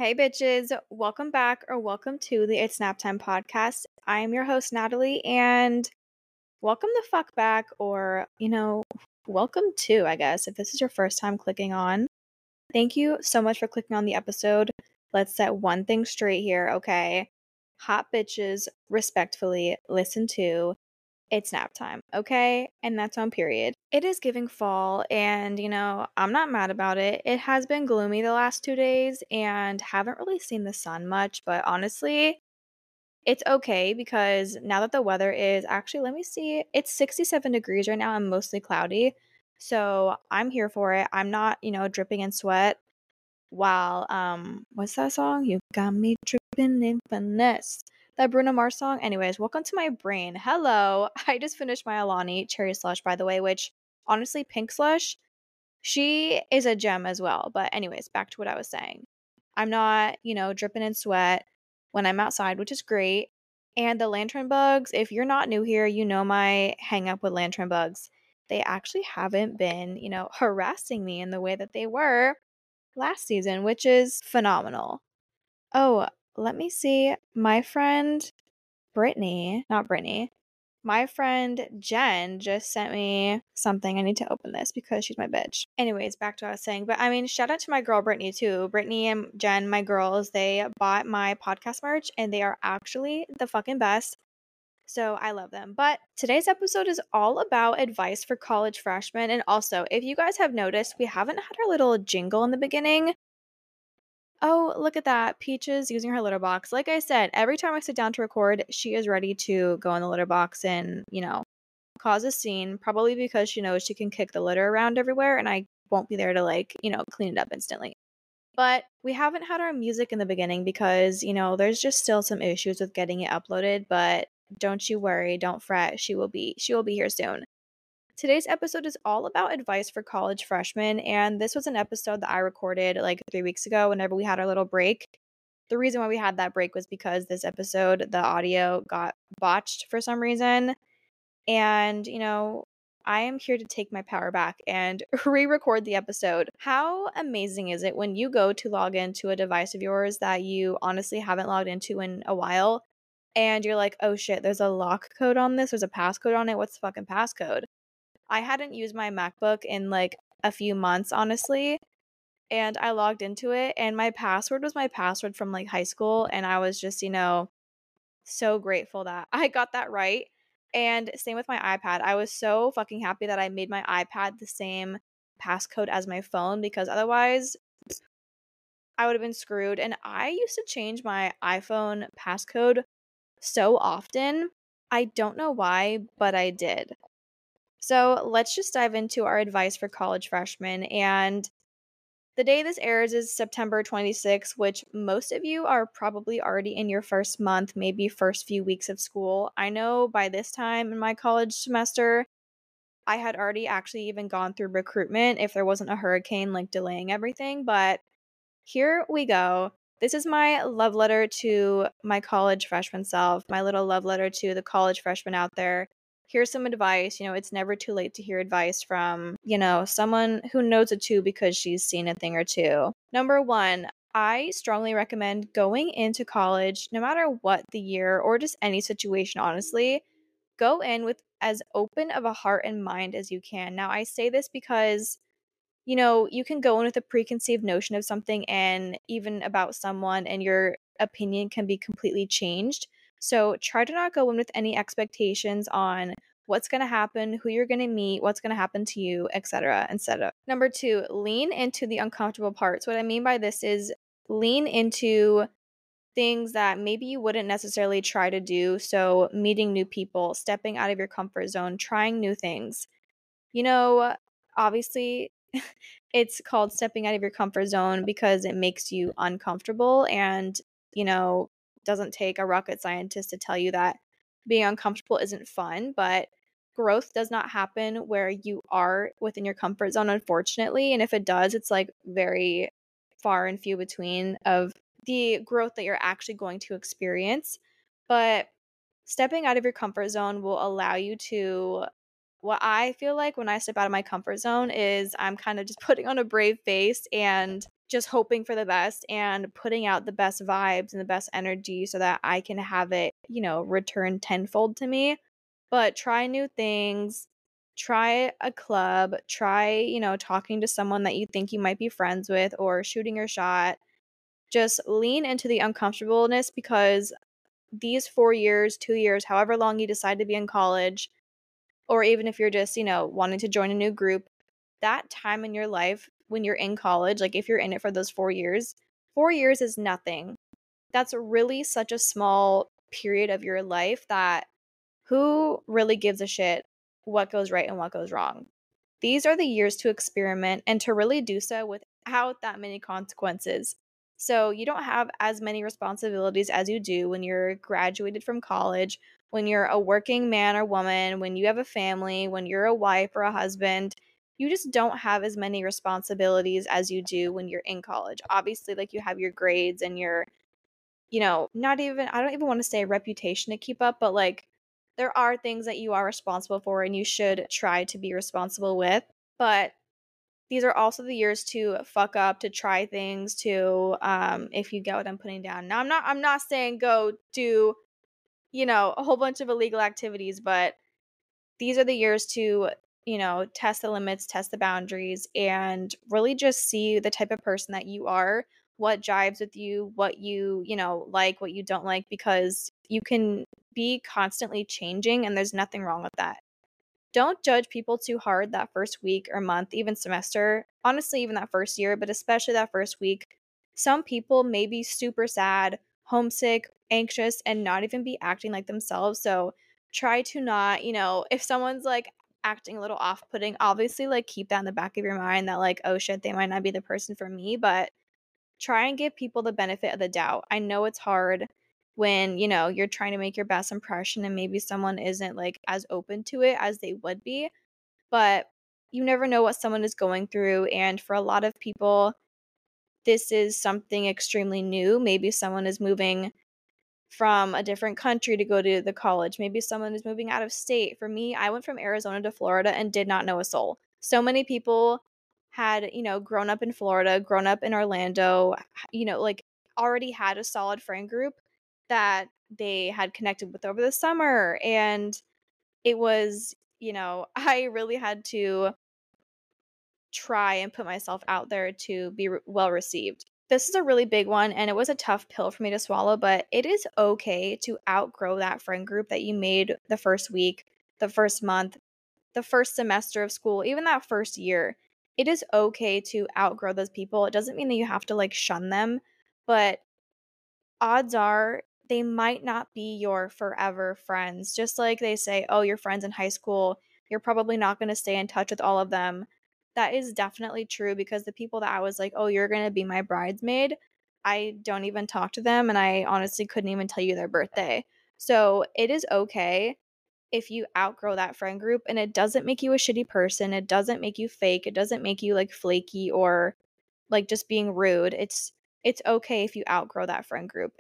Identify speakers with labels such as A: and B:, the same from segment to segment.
A: Hey bitches, welcome back or welcome to the It's Nap Time podcast. I am your host, Natalie, and welcome the fuck back, or, welcome to, I guess, if this is your first time clicking on. Thank you so much for clicking on the episode. Let's set one thing straight here, okay? Hot bitches, respectfully, listen to It's Nap Time, okay? And that's on period. It is giving fall, and I'm not mad about it. It has been gloomy the last 2 days and haven't really seen the sun much, but honestly, it's okay because now that the weather is actually, let me see, it's 67 degrees right now and mostly cloudy. So I'm here for it. I'm not, dripping in sweat while what's that song? You got me dripping in finesse. That Bruno Mars song. Anyways, welcome to my brain. Hello. I just finished my Alani cherry slush, by the way, which honestly, pink slush, she is a gem as well. But anyways, back to what I was saying. I'm not, dripping in sweat when I'm outside, which is great. And the lantern bugs, if you're not new here, you know my hang up with lantern bugs. They actually haven't been, harassing me in the way that they were last season, which is phenomenal. Oh, let me see. My friend Brittany, not Brittany, my friend Jen just sent me something. I need to open this because she's my bitch. Anyways, back to what I was saying. But I mean, shout out to my girl Brittany too. Brittany and Jen, my girls, they bought my podcast merch and they are actually the fucking best. So I love them. But today's episode is all about advice for college freshmen. And also, if you guys have noticed, we haven't had our little jingle in the beginning. Oh, look at that. Peaches using her litter box. Like I said, every time I sit down to record, she is ready to go in the litter box and, cause a scene, probably because she knows she can kick the litter around everywhere and I won't be there to, clean it up instantly. But we haven't had our music in the beginning because, there's just still some issues with getting it uploaded, but don't you worry, don't fret. She will be here soon. Today's episode is all about advice for college freshmen, and this was an episode that I recorded like 3 weeks ago whenever we had our little break. The reason why we had that break was because this episode, the audio got botched for some reason, and, I am here to take my power back and re-record the episode. How amazing is it when you go to log into a device of yours that you honestly haven't logged into in a while, and you're like, oh shit, there's a lock code on this, there's a passcode on it, what's the fucking passcode? I hadn't used my MacBook in like a few months, honestly, and I logged into it and my password was my password from like high school, and I was just, so grateful that I got that right. And same with my iPad. I was so fucking happy that I made my iPad the same passcode as my phone because otherwise I would have been screwed. And I used to change my iPhone passcode so often. I don't know why, but I did. So let's just dive into our advice for college freshmen. And the day this airs is September 26th, which most of you are probably already in your first month, maybe first few weeks of school. I know by this time in my college semester, I had already actually even gone through recruitment if there wasn't a hurricane like delaying everything. But here we go. This is my love letter to my college freshman self, my little love letter to the college freshmen out there. Here's some advice. It's never too late to hear advice from, someone who knows a two because she's seen a thing or two. Number one, I strongly recommend going into college, no matter what the year or just any situation, honestly, go in with as open of a heart and mind as you can. Now, I say this because you can go in with a preconceived notion of something and even about someone, and your opinion can be completely changed. So try to not go in with any expectations on what's going to happen, who you're going to meet, what's going to happen to you, etc., etc. Number two, lean into the uncomfortable parts. What I mean by this is lean into things that maybe you wouldn't necessarily try to do. So meeting new people, stepping out of your comfort zone, trying new things. Obviously, it's called stepping out of your comfort zone because it makes you uncomfortable and, doesn't take a rocket scientist to tell you that being uncomfortable isn't fun, but growth does not happen where you are within your comfort zone, unfortunately. And if it does, it's like very far and few between of the growth that you're actually going to experience. But stepping out of your comfort zone will allow you to, what I feel like when I step out of my comfort zone is I'm kind of just putting on a brave face and just hoping for the best and putting out the best vibes and the best energy so that I can have it, return tenfold to me. But try new things, try a club, try, talking to someone that you think you might be friends with or shooting your shot. Just lean into the uncomfortableness because these 4 years, 2 years, however long you decide to be in college, or even if you're just, wanting to join a new group, that time in your life when you're in college, like if you're in it for those 4 years, 4 years is nothing. That's really such a small period of your life that who really gives a shit what goes right and what goes wrong? These are the years to experiment and to really do so without that many consequences. So you don't have as many responsibilities as you do when you're graduated from college, when you're a working man or woman, when you have a family, when you're a wife or a husband. You just don't have as many responsibilities as you do when you're in college. Obviously, like you have your grades and your, not even, I don't even want to say reputation to keep up, but like there are things that you are responsible for and you should try to be responsible with. But these are also the years to fuck up, to try things, to if you get what I'm putting down. Now I'm not saying go do, a whole bunch of illegal activities, but these are the years to, test the limits, test the boundaries, and really just see the type of person that you are, what jives with you, what you, like, what you don't like, because you can be constantly changing and there's nothing wrong with that. Don't judge people too hard that first week or month, even semester. Honestly, even that first year, but especially that first week. Some people may be super sad, homesick, anxious, and not even be acting like themselves. So try to not, if someone's like acting a little off putting, obviously, like keep that in the back of your mind that, like, oh shit, they might not be the person for me, but try and give people the benefit of the doubt. I know it's hard when, you're trying to make your best impression and maybe someone isn't like as open to it as they would be, but you never know what someone is going through. And for a lot of people, this is something extremely new. Maybe someone is moving from a different country to go to the college. Maybe someone is moving out of state. For me, I went from Arizona to Florida and did not know a soul. So many people had, grown up in Florida, grown up in Orlando, like already had a solid friend group that they had connected with over the summer. And it was, I really had to try and put myself out there to be well received. This is a really big one, and it was a tough pill for me to swallow, but it is okay to outgrow that friend group that you made the first week, the first month, the first semester of school, even that first year. It is okay to outgrow those people. It doesn't mean that you have to like shun them, but odds are they might not be your forever friends. Just like they say, oh, your friends in high school, you're probably not going to stay in touch with all of them. That is definitely true because the people that I was like, oh, you're going to be my bridesmaid, I don't even talk to them. And I honestly couldn't even tell you their birthday. So it is okay if you outgrow that friend group and it doesn't make you a shitty person. It doesn't make you fake. It doesn't make you like flaky or like just being rude. It's okay if you outgrow that friend group.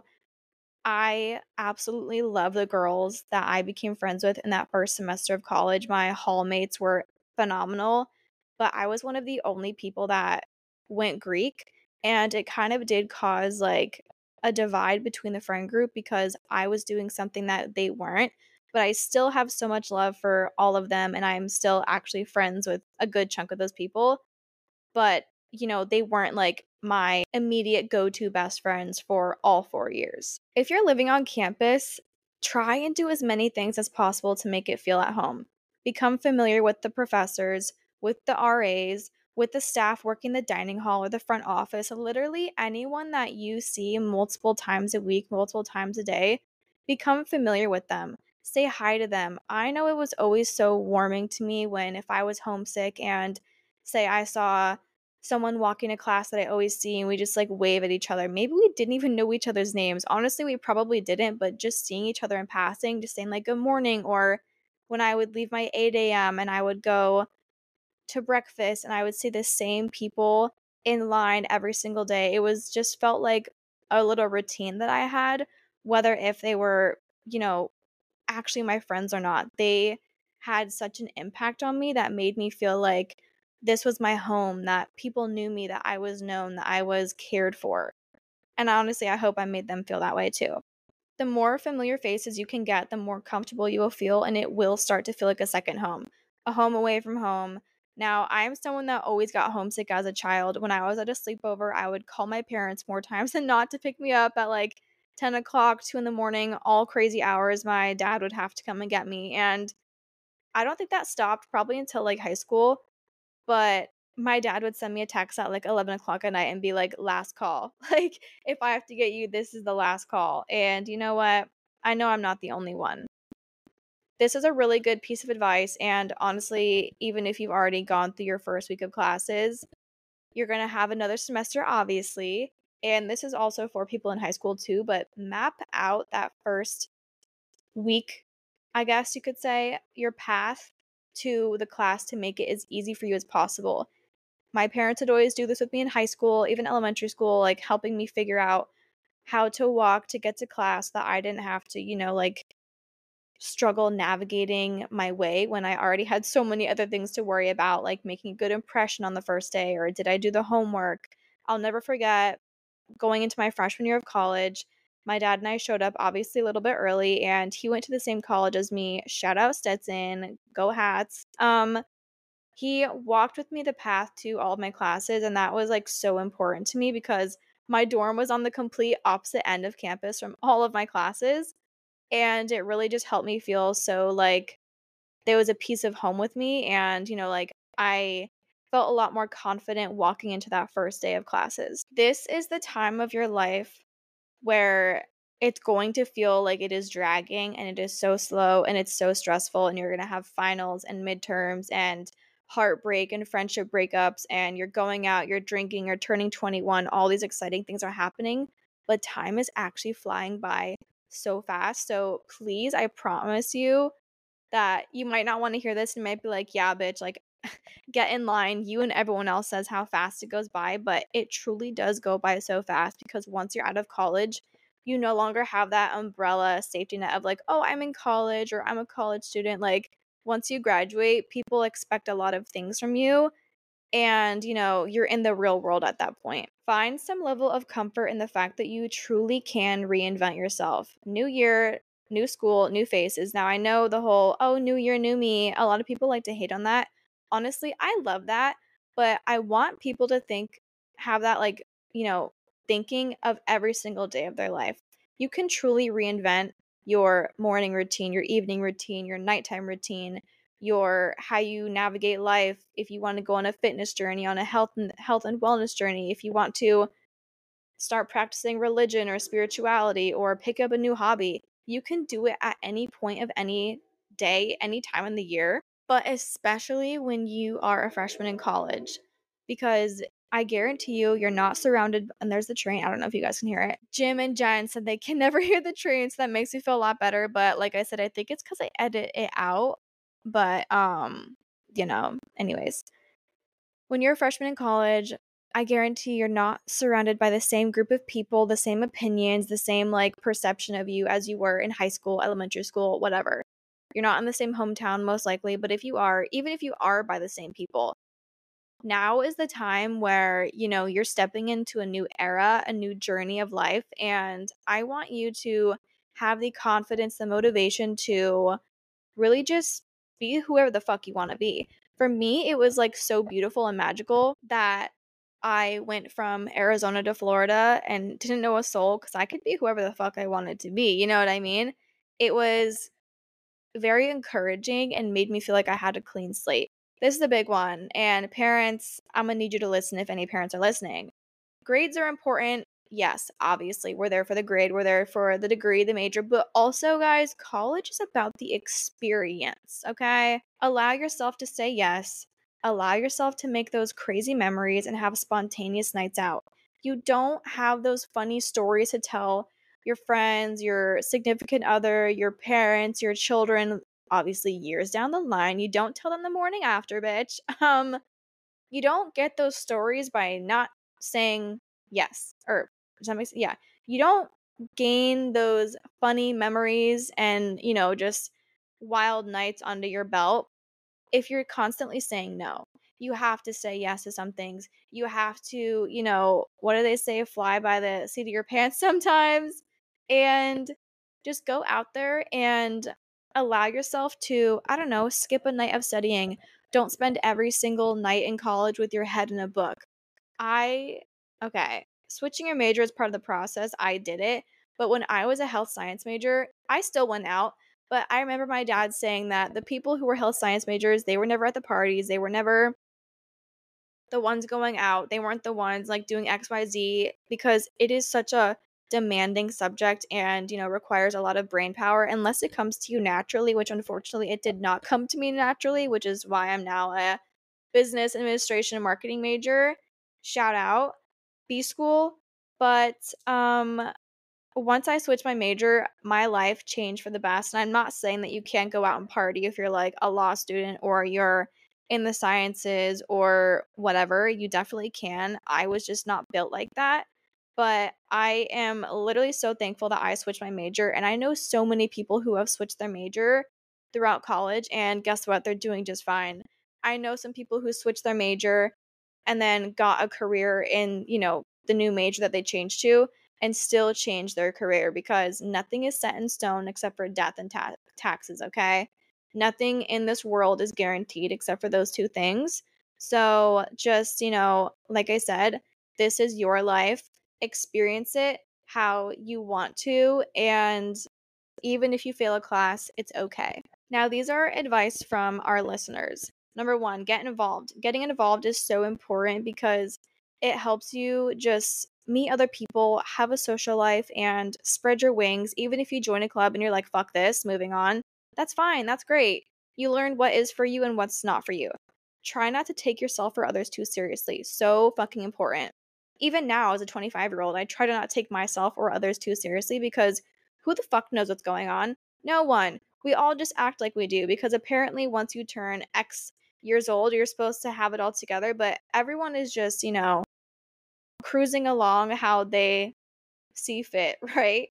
A: I absolutely love the girls that I became friends with in that first semester of college. My hall mates were phenomenal, but I was one of the only people that went Greek, and it kind of did cause like a divide between the friend group because I was doing something that they weren't. But I still have so much love for all of them, and I'm still actually friends with a good chunk of those people, but they weren't like my immediate go-to best friends for all 4 years. If you're living on campus, try and do as many things as possible to make it feel at home. Become familiar with the professors, with the RAs, with the staff working the dining hall or the front office, literally anyone that you see multiple times a week, multiple times a day. Become familiar with them. Say hi to them. I know it was always so warming to me when if I was homesick and say I saw someone walking to class that I always see and we just like wave at each other. Maybe we didn't even know each other's names. Honestly, we probably didn't, but just seeing each other in passing, just saying like good morning, or when I would leave my 8 a.m. and I would go to breakfast and I would see the same people in line every single day. It was just felt like a little routine that I had, whether if they were, actually my friends or not. They had such an impact on me that made me feel like this was my home, that people knew me, that I was known, that I was cared for. And honestly, I hope I made them feel that way too. The more familiar faces you can get, the more comfortable you will feel, and it will start to feel like a second home, a home away from home. Now, I'm someone that always got homesick as a child. When I was at a sleepover, I would call my parents more times than not to pick me up at like 10 o'clock, 2 in the morning, all crazy hours. My dad would have to come and get me. And I don't think that stopped probably until like high school, but my dad would send me a text at like 11 o'clock at night and be like, last call. Like, if I have to get you, this is the last call. And you know what? I know I'm not the only one. This is a really good piece of advice. And honestly, even if you've already gone through your first week of classes, you're going to have another semester, obviously. And this is also for people in high school too, but map out that first week, I guess you could say, your path to the class to make it as easy for you as possible. My parents would always do this with me in high school, even elementary school, like helping me figure out how to walk to get to class, that I didn't have to, like struggle navigating my way when I already had so many other things to worry about, like making a good impression on the first day, or did I do the homework? I'll never forget going into my freshman year of college. My dad and I showed up obviously a little bit early, and he went to the same college as me. Shout out Stetson, go Hats. He walked with me the path to all of my classes, and that was like so important to me because my dorm was on the complete opposite end of campus from all of my classes, and it really just helped me feel so like there was a piece of home with me, and like I felt a lot more confident walking into that first day of classes. This is the time of your life where it's going to feel like it is dragging, and it is so slow, and it's so stressful, and you're going to have finals and midterms and heartbreak and friendship breakups, and you're going out, you're drinking, you're turning 21, all these exciting things are happening, but time is actually flying by so fast. So please, I promise you that you might not want to hear this and might be like, yeah, bitch, like get in line. You and everyone else says how fast it goes by, but it truly does go by so fast because once you're out of college, you no longer have that umbrella safety net of like, oh, I'm in college or I'm a college student. Like, once you graduate, people expect a lot of things from you, and you're in the real world at that point. Find some level of comfort in the fact that you truly can reinvent yourself. New year, new school, new faces. Now I know the whole, oh, new year, new me, a lot of people like to hate on that. Honestly, I love that, but I want people to have that like, thinking of every single day of their life. You can truly reinvent your morning routine, your evening routine, your nighttime routine, your how you navigate life, if you want to go on a fitness journey, on a health and wellness journey, if you want to start practicing religion or spirituality or pick up a new hobby. You can do it at any point of any day, any time in the year, but especially when you are a freshman in college, because I guarantee you, you're not surrounded. And there's the train. I don't know if you guys can hear it. Jim and Jen said they can never hear the train, so that makes me feel a lot better. But like I said, I think it's because I edit it out. But anyways, when you're a freshman in college, I guarantee you're not surrounded by the same group of people, the same opinions, the same like perception of you as you were in high school, elementary school, whatever. You're not in the same hometown, most likely, but if you are, even if you are by the same people, now is the time where, you're stepping into a new era, a new journey of life. And I want you to have the confidence, the motivation to really just be whoever the fuck you want to be. For me, it was like so beautiful and magical that I went from Arizona to Florida and didn't know a soul because I could be whoever the fuck I wanted to be. You know what I mean? It was very encouraging and made me feel like I had a clean slate. This is the big one. And parents, I'm going to need you to listen if any parents are listening. Grades are important. Yes, obviously, we're there for the grade, we're there for the degree, the major, but also, guys, college is about the experience, okay? Allow yourself to say yes. Allow yourself to make those crazy memories and have spontaneous nights out. You don't have those funny stories to tell your friends, your significant other, your parents, your children, obviously years down the line. You don't tell them the morning after, bitch. You don't get those stories by not saying yes. Or does that make sense? Yeah. You don't gain those funny memories and, just wild nights under your belt if you're constantly saying no. You have to say yes to some things. You have to, what do they say? Fly by the seat of your pants sometimes. And just go out there and allow yourself to, I don't know, skip a night of studying. Don't spend every single night in college with your head in a book. Okay, switching your major is part of the process. I did it. But when I was a health science major, I still went out. But I remember my dad saying that the people who were health science majors, they were never at the parties. They were never the ones going out. They weren't the ones like doing XYZ because it is such a demanding subject and, requires a lot of brain power unless it comes to you naturally, which unfortunately it did not come to me naturally, which is why I'm now a business administration and marketing major. Shout out B school. But once I switched my major, my life changed for the best. And I'm not saying that you can't go out and party if you're like a law student or you're in the sciences or whatever. You definitely can. I was just not built like that. But I am literally so thankful that I switched my major. And I know so many people who have switched their major throughout college. And guess what? They're doing just fine. I know some people who switched their major and then got a career in, the new major that they changed to and still change their career because nothing is set in stone except for death and taxes, okay? Nothing in this world is guaranteed except for those two things. So just, like I said, this is your life. Experience it how you want to. And even if you fail a class, it's okay. Now, these are advice from our listeners. Number one, get involved. Getting involved is so important because it helps you just meet other people, have a social life, and spread your wings. Even if you join a club and you're like, fuck this, moving on, that's fine. That's great. You learn what is for you and what's not for you. Try not to take yourself or others too seriously. So fucking important. Even now, as a 25-year-old, I try to not take myself or others too seriously because who the fuck knows what's going on? No one. We all just act like we do because apparently once you turn X years old, you're supposed to have it all together, but everyone is just, cruising along how they see fit, right?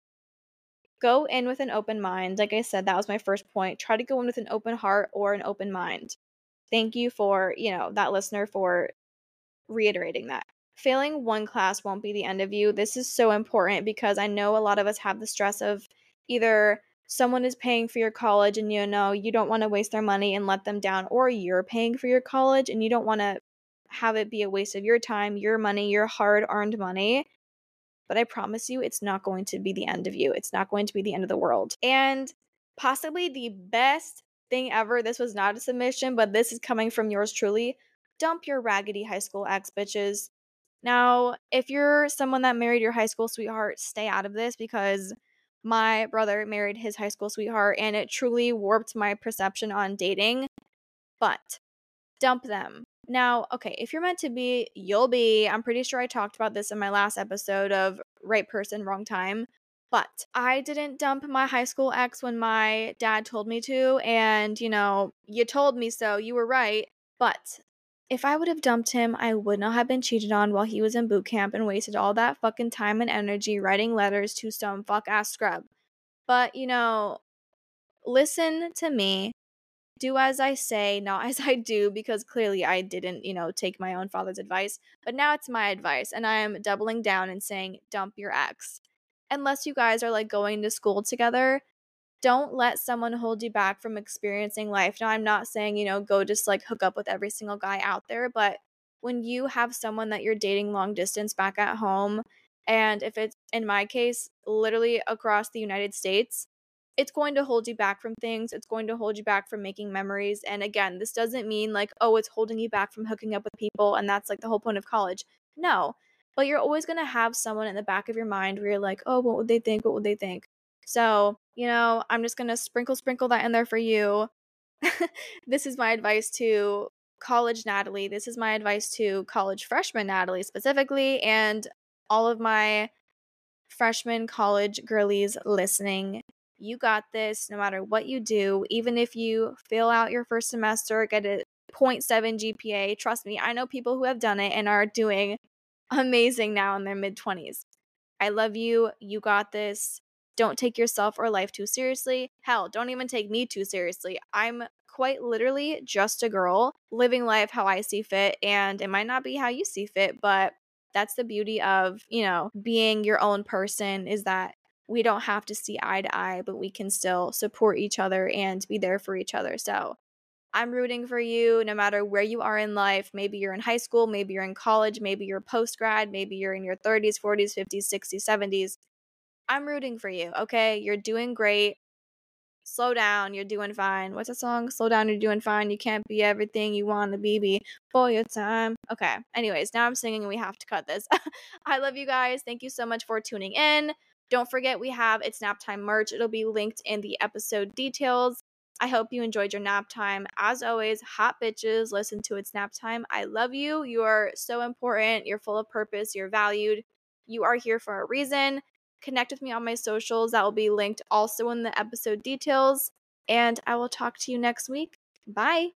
A: Go in with an open mind. Like I said, that was my first point. Try to go in with an open heart or an open mind. Thank you for, that listener for reiterating that. Failing one class won't be the end of you. This is so important because I know a lot of us have the stress of either someone is paying for your college and you don't want to waste their money and let them down, or you're paying for your college and you don't want to have it be a waste of your time, your money, your hard-earned money. But I promise you, it's not going to be the end of you. It's not going to be the end of the world. And possibly the best thing ever, this was not a submission, but this is coming from yours truly. Dump your raggedy high school ex, bitches. Now, if you're someone that married your high school sweetheart, stay out of this because my brother married his high school sweetheart and it truly warped my perception on dating. But dump them. Now, okay, if you're meant to be, you'll be. I'm pretty sure I talked about this in my last episode of Right Person, Wrong Time. But I didn't dump my high school ex when my dad told me to. And, you told me so. You were right. But if I would have dumped him, I would not have been cheated on while he was in boot camp and wasted all that fucking time and energy writing letters to some fuck ass scrub. But, listen to me. Do as I say, not as I do, because clearly I didn't, take my own father's advice. But now it's my advice, and I am doubling down and saying, dump your ex. Unless you guys are like going to school together, don't let someone hold you back from experiencing life. Now, I'm not saying, go just like hook up with every single guy out there, but when you have someone that you're dating long distance back at home, and if it's in my case, literally across the United States, it's going to hold you back from things. It's going to hold you back from making memories. And again, this doesn't mean like, oh, it's holding you back from hooking up with people. And that's like the whole point of college. No, but you're always going to have someone in the back of your mind where you're like, oh, what would they think? What would they think? So, I'm just going to sprinkle that in there for you. This is my advice to college Natalie. This is my advice to college freshman Natalie specifically, and all of my freshman college girlies listening. You got this no matter what you do. Even if you fail out your first semester, get a 0.7 GPA. Trust me, I know people who have done it and are doing amazing now in their mid-20s. I love you. You got this. Don't take yourself or life too seriously. Hell, don't even take me too seriously. I'm quite literally just a girl living life how I see fit. And it might not be how you see fit, but that's the beauty of, being your own person, is that we don't have to see eye to eye, but we can still support each other and be there for each other. So I'm rooting for you no matter where you are in life. Maybe you're in high school, maybe you're in college, maybe you're post grad, maybe you're in your 30s, 40s, 50s, 60s, 70s. I'm rooting for you, okay? You're doing great. Slow down, you're doing fine. What's that song? Slow down, you're doing fine. You can't be everything you want to be before your time. Okay. Anyways, now I'm singing and we have to cut this. I love you guys. Thank you so much for tuning in. Don't forget, we have It's Nap Time merch. It'll be linked in the episode details. I hope you enjoyed your nap time. As always, hot bitches, listen to It's Nap Time. I love you. You are so important. You're full of purpose. You're valued. You are here for a reason. Connect with me on my socials. That will be linked also in the episode details. And I will talk to you next week. Bye.